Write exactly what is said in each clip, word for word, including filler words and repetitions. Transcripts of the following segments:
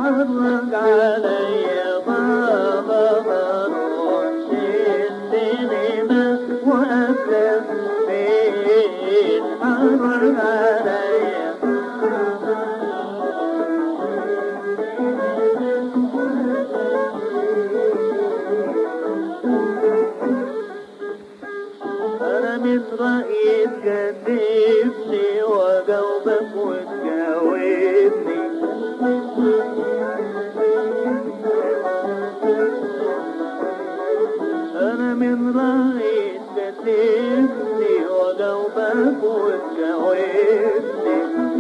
حرج علي بابا بروح السينما وأفلم فين حرج علي. أنا من رأيي تكذبني وأجاوبك وتجاوبني. أنا من رأيي تكذبني وأجاوبك وتجاوبني.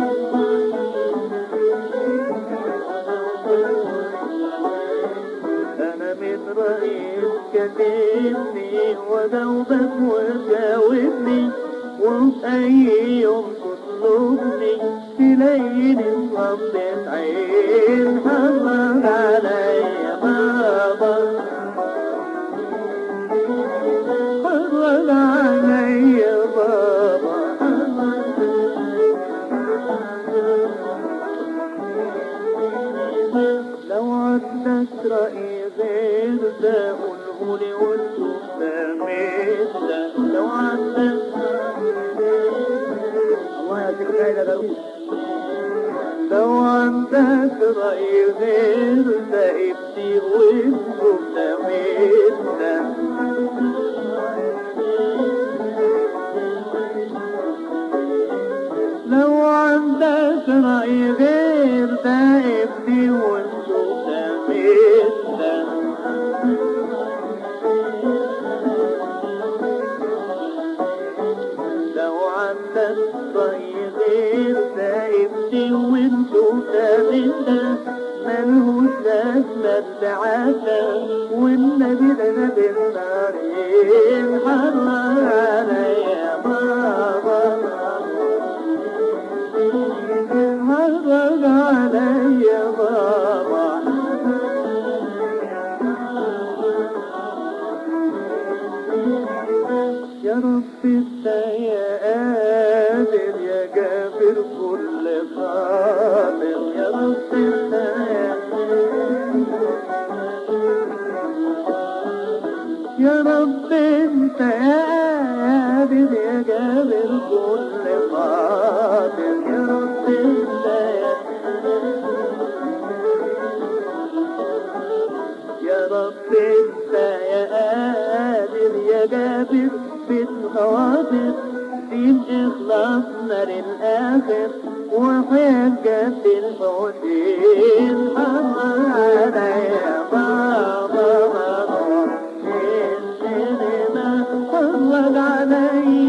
أنا من رأيي تكذبني وأجاوبك وتجاوبني. وفي أي يوم تطلبني تلاقيني مغمضة عين حرج عليا بابا حرج عليا بابا. لو عندك رأي غير ده قولهولي وانتم فاهمين ده. لو عندك لو عندك رأي غير ده ابني وانتم فاهمين ده. لو عندك رأي غير ده ابني وانتم فاهمين ده. لو عندك رأي غير ده ابني وانتم فاهمين ده. ملهوش لازمة التعاسة والنبي ده نبي النارين حرج عليا بابا حرج عليا بابا. يا رب انت يا قادر يا جابر كل خاطر. يا رب انت يا يا رب انت يا قادر يا جابر كل خاطر. يا رب انت يا يا رب انت يا قادر يا جابر في الخواطر. دين اخلاصنا للاخر وحجة الحسين حرج عليا بابا بروح السينما حرج عليا